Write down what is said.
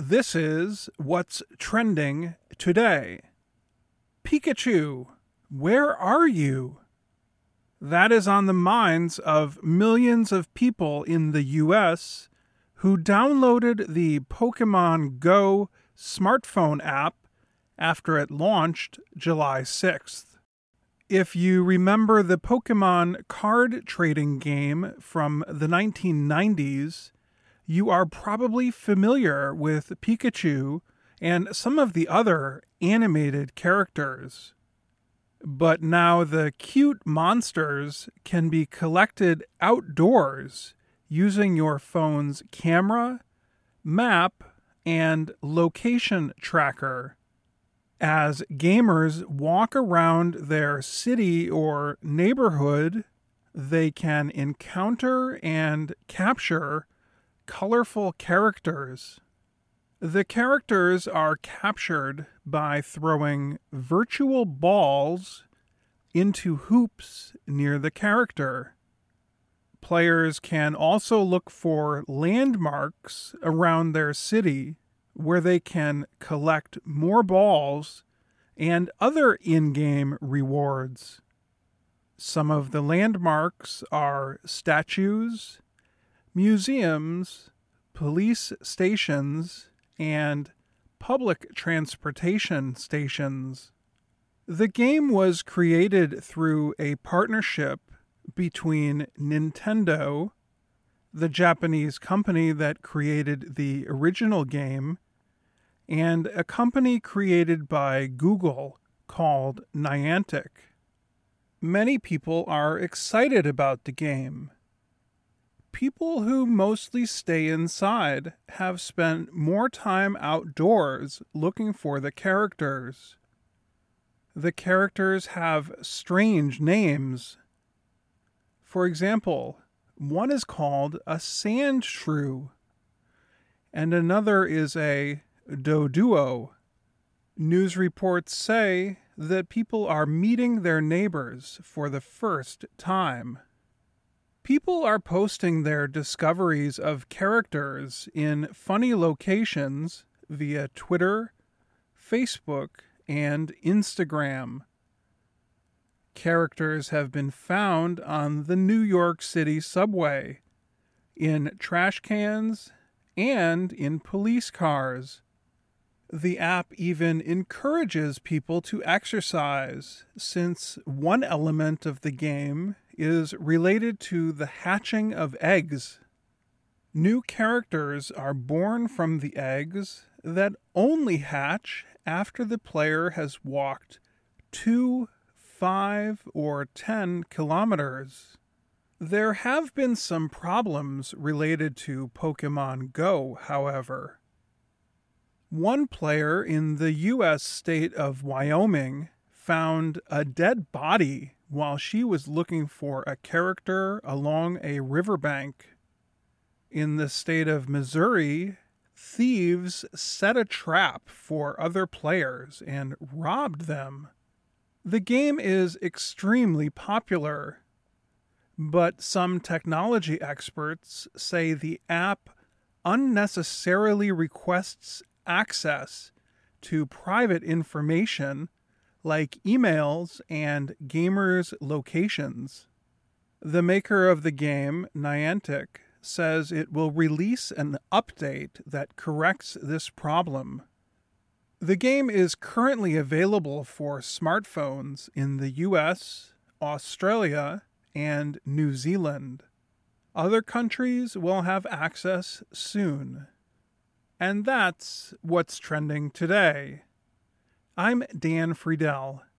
This is what's trending today. Pikachu, where are you? That is on the minds of millions of people in the US who downloaded the Pokemon Go smartphone app after it launched July 6th. If you remember the Pokemon card trading game from the 1990s, you are probably familiar with Pikachu and some of the other animated characters. But now the cute monsters can be collected outdoors using your phone's camera, map, and location tracker. As gamers walk around their city or neighborhood, they can encounter and capture colorful characters. The characters are captured by throwing virtual balls into hoops near the character. Players can also look for landmarks around their city where they can collect more balls and other in-game rewards. Some of the landmarks are statues, museums, police stations, and public transportation stations. The game was created through a partnership between Nintendo, the Japanese company that created the original game, and a company created by Google called Niantic. Many people are excited about the game. People who mostly stay inside have spent more time outdoors looking for the characters. The characters have strange names. For example, one is called a Sandshrew, and another is a Doduo. News reports say that people are meeting their neighbors for the first time. People are posting their discoveries of characters in funny locations via Twitter, Facebook, and Instagram. Characters have been found on the New York City subway, in trash cans, and in police cars. The app even encourages people to exercise, since one element of the game is related to the hatching of eggs. New characters are born from the eggs that only hatch after the player has walked 2, 5, or 10 kilometers. There have been some problems related to Pokemon Go, however. One player in the U.S. state of Wyoming found a dead body while she was looking for a character along a riverbank. In the state of Missouri, thieves set a trap for other players and robbed them. The game is extremely popular, but some technology experts say the app unnecessarily requests access to private information like emails and gamers' locations. The maker of the game, Niantic, says it will release an update that corrects this problem. The game is currently available for smartphones in the US, Australia, and New Zealand. Other countries will have access soon. And that's what's trending today. I'm Dan Friedel.